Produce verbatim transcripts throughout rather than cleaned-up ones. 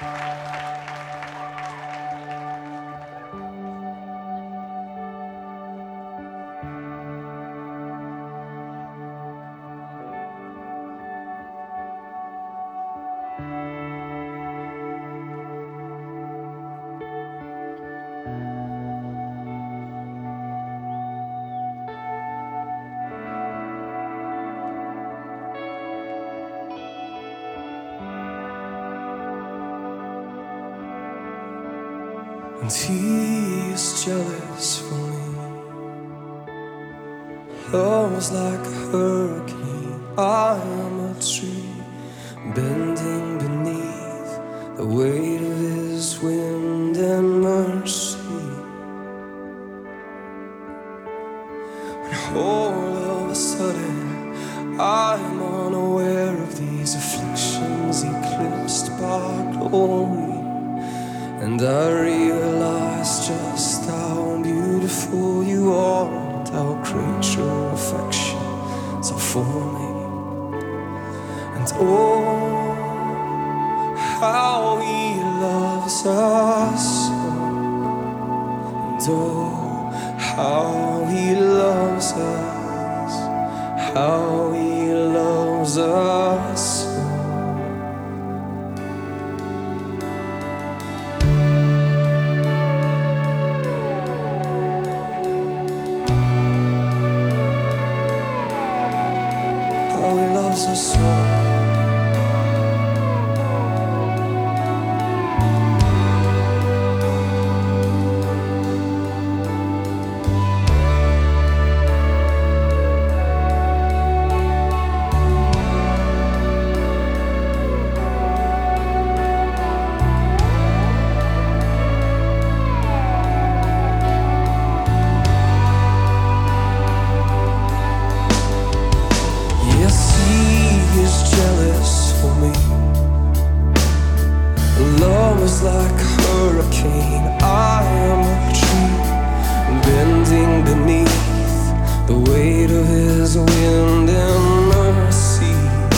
And he is jealous for me. Love was like a hurricane. I am a tree bending beneath the weight of his wind and mercy. When all of a sudden I am unaware of these afflictions eclipsed by glory, and I realize just how beautiful you are and how great your affections are for me. And oh, how he loves us so. And oh, how he loves us, how he loves us so. How he loves us so. Love is like a hurricane. I am a tree bending beneath the weight of his wind and mercy.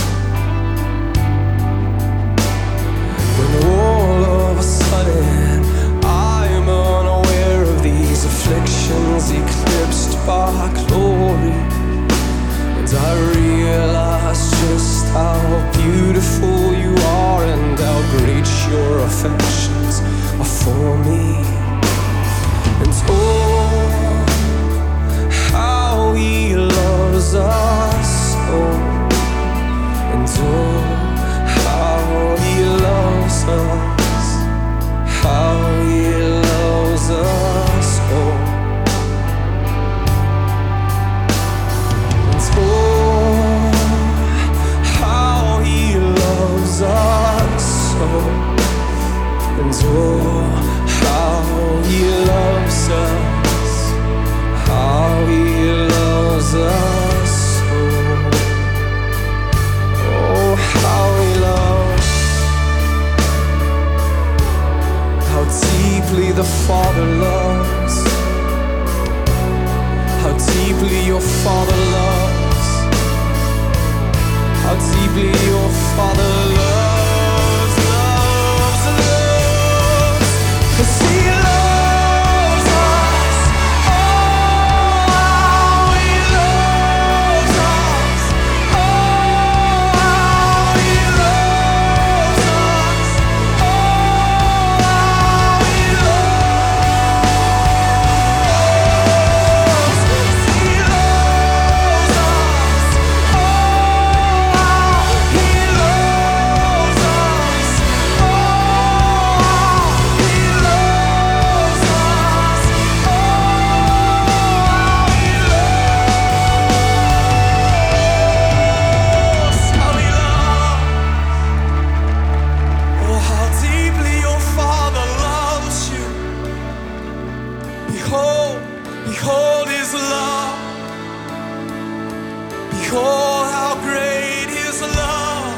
When all of a sudden I am unaware of these afflictions eclipsed by glory, and I realize just how beautiful you are and how great your affections are for me. And oh, how he loves us so. And oh, how he loves us, how he loves us so. Us so. And oh, how he loves us, how he loves us so. Oh, how he loves, how deeply the Father loves, how deeply your Father loves, how deeply your Father loves. Cause he loves us, oh, how he loves us, oh, how he loves us, oh, how he loves us. He loves us, oh, how he loves us, oh, behold his love, behold how great his love,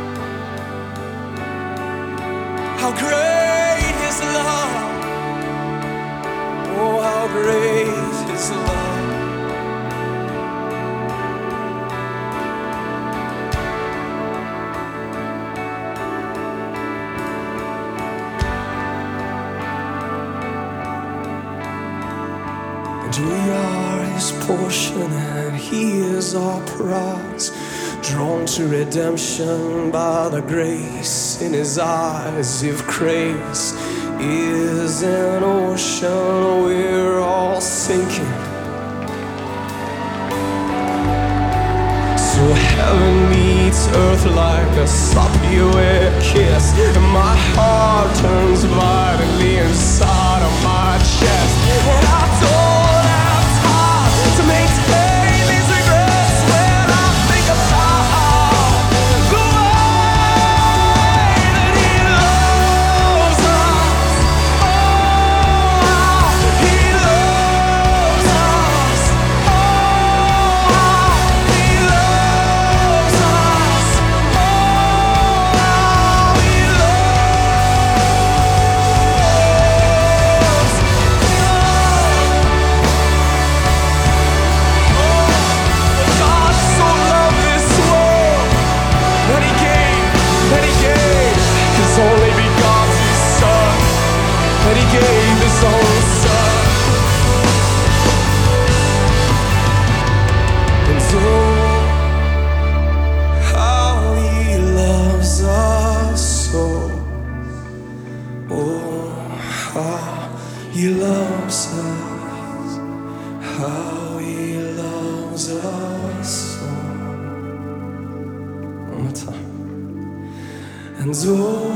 how great his love, oh how great his love. And we are his portion, and he is our prize, drawn to redemption by the grace in his eyes. If grace is an ocean, we're all sinking. So heaven meets earth like a sloppy wet kiss, and my heart turns violently inside of my chest. And I don't have time to maintain these regrets when I think about the way that he loves us. Oh, he loves us. Oh, he loves us. Oh, he loves us. God so loved this world that he gave, that he gave his only begotten Son, that he gave his own Son. And oh, how he loves us so. Oh, how he loves us, how he loves us so. One more time. And oh,